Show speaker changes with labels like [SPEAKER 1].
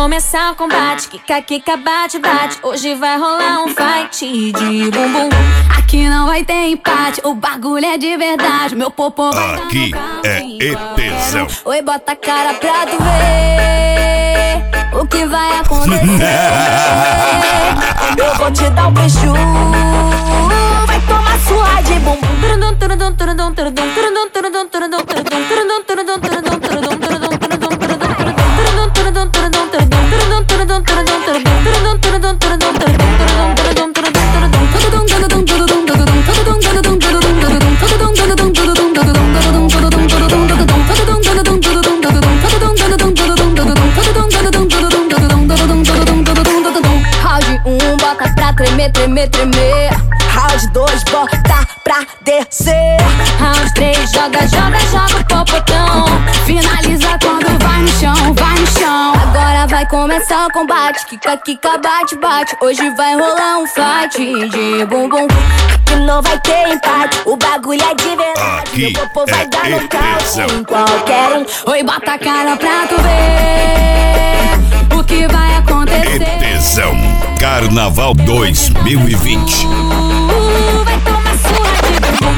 [SPEAKER 1] começar o combate. Kika, kika, bate, bate. Hoje vai rolar um fight de bumbum. Aqui não vai ter empate, o bagulho é de verdade. Meu popô vai
[SPEAKER 2] aqui é ETzão.
[SPEAKER 1] Oi, bota a cara pra tu ver o que vai acontecer. Eu vou te dar um beijo, vai tomar surra de bumbum. Round 1, bota pra tremer, tremer, tremer. Round 2, bota pra descer. Round 3, joga, joga, joga o popotão. Finaliza quando vai no chão, vai no chão. Agora vai começar o combate. Kika, kika, bate, bate. Hoje vai rolar um fight de bumbum. Aqui não vai ter empate, o bagulho é de verdade.
[SPEAKER 2] Aqui
[SPEAKER 1] meu popô vai dar no
[SPEAKER 2] ETzão.
[SPEAKER 1] em qualquer um. Oi, bota a cara pra tu ver o que vai acontecer.
[SPEAKER 2] ETzão Carnaval 2020.
[SPEAKER 1] Vai tomar surra de bumbum.